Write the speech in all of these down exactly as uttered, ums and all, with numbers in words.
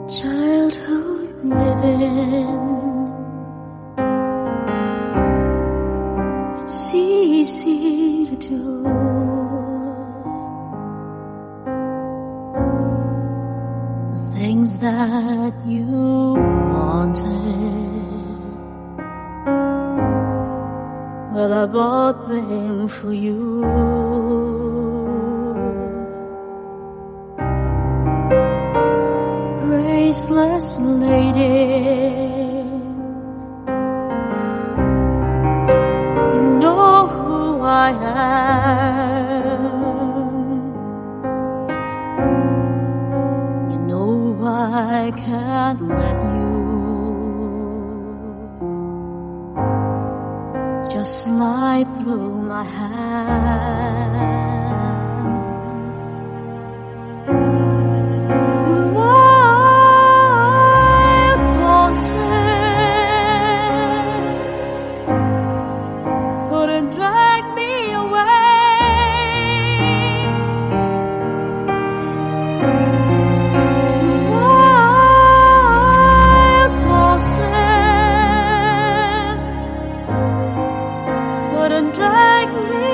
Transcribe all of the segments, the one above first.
Childhood living, it's easy to do. The things that you wanted, well, I bought them for you. Graceless lady, you know who I am. You know I can't let you just slide through my hands. Drag me away. Wild horses couldn't drag me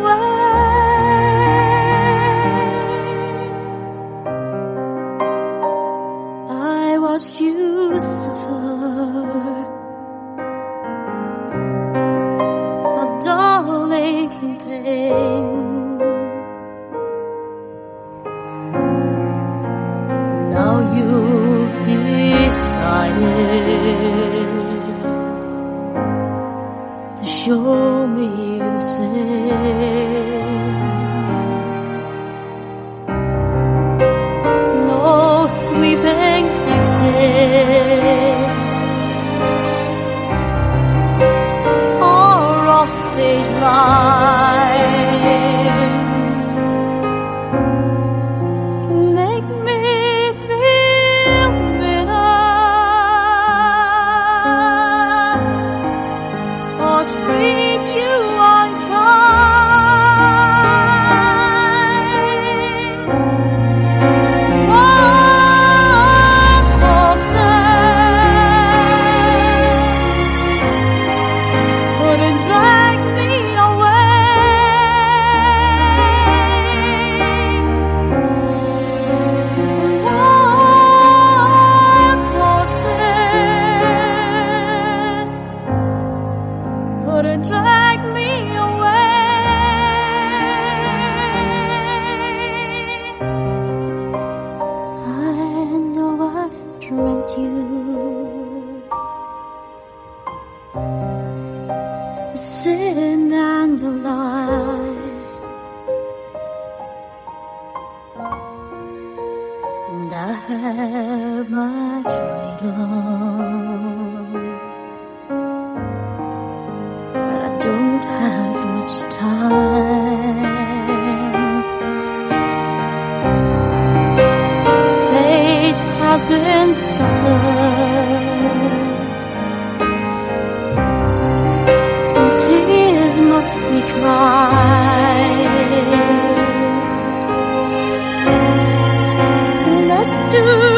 away. I watched you suffer, darling, in pain. Now you've decided to show me the same. No sweeping exits, stage lines make me feel bitter, or treat you unkind. Wild horses couldn't drag me drag me away. I know I've dreamt you a sin and a lie, and I have my freedom. Don't have much time. Fate has been suffered, and tears must be cried. So let's do